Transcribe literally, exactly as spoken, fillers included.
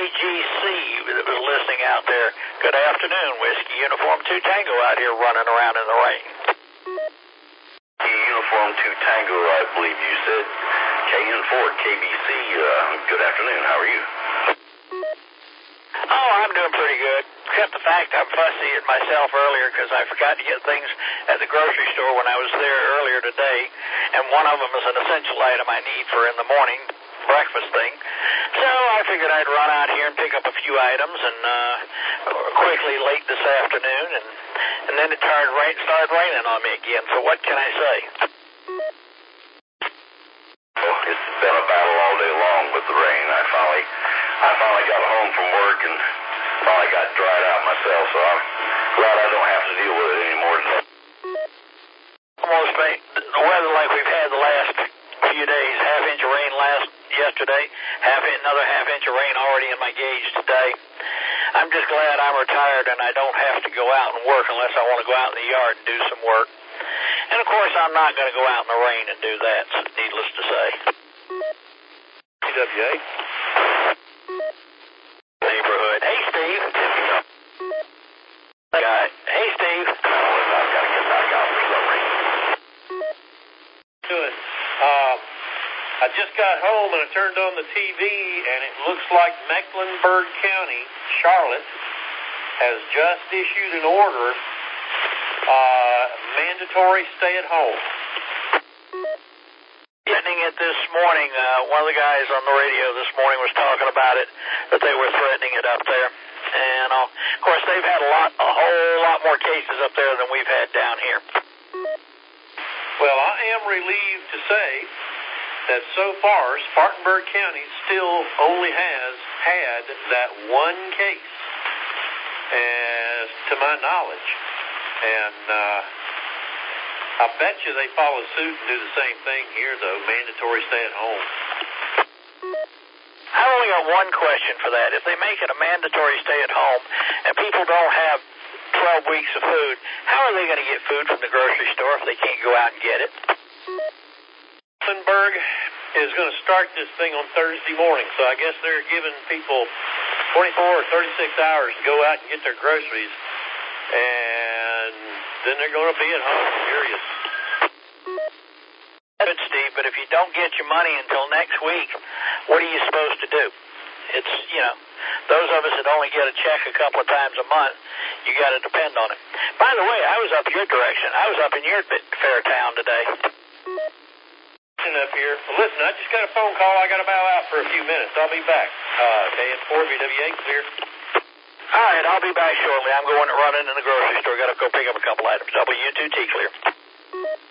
G C that was listening out there. Good afternoon, Whiskey Uniform two Tango out here running around in the rain. Uniform two Tango, I believe you said. K N four, K B C, uh, good afternoon. How are you? Oh, I'm doing pretty good. Except the fact I'm fussy at myself earlier because I forgot to get things at the grocery store when I was there earlier today, and one of them is an essential item I need for in the morning breakfast thing. So I figured I'd run out here and pick up a few items, and uh, quickly late this afternoon, and and then it turned rain, started raining on me again. So what can I say? Well, it's been a battle all day long with the rain. I finally, I finally got home from work and finally got dried out myself. So I'm glad I don't have to deal with it anymore today. Almost made the weather like we've had the last few days. Half inch of rain last yesterday, half in, another half inch of rain already in my gauge today. I'm just glad I'm retired and I don't have to go out and work unless I want to go out in the yard and do some work. And of course, I'm not going to go out in the rain and do that, needless to say. T W A neighborhood. Hey, Steve. Guy. Hey, Steve. I've got to get back out for some reason. Good. Uh, I just got home and I turned on the T V, and it looks like Mecklenburg County, Charlotte, has just issued an order, uh, mandatory stay at home. Threatening it this morning. Uh, one of the guys on the radio this morning was talking about it, that they were threatening it up there. And uh, of course, they've had a lot, a whole lot more cases up there than we've had down here. Well, I am relieved to say that so far, Spartanburg County still only has had that one case, as to my knowledge. And uh, I bet you they follow suit and do the same thing here, though, mandatory stay at home. I only got one question for that. If they make it a mandatory stay at home and people don't have twelve weeks of food, how are they going to get food from the grocery store if they can't go out and get it? Mecklenburg is going to start this thing on Thursday morning, so I guess they're giving people twenty-four or thirty-six hours to go out and get their groceries, and then they're going to be at home, furious. Good, Steve, but if you don't get your money until next week, what are you supposed to do? It's, you know, those of us that only get a check a couple of times a month, you got to depend on it. By the way, I was up your direction. I was up in your fair town today. Up here. Well, listen, I just got a phone call. I got to bow out for a few minutes. I'll be back. Uh, K N four V W A clear. All right, I'll be back shortly. I'm going to run into the grocery store. Got to go pick up a couple items. W two T clear.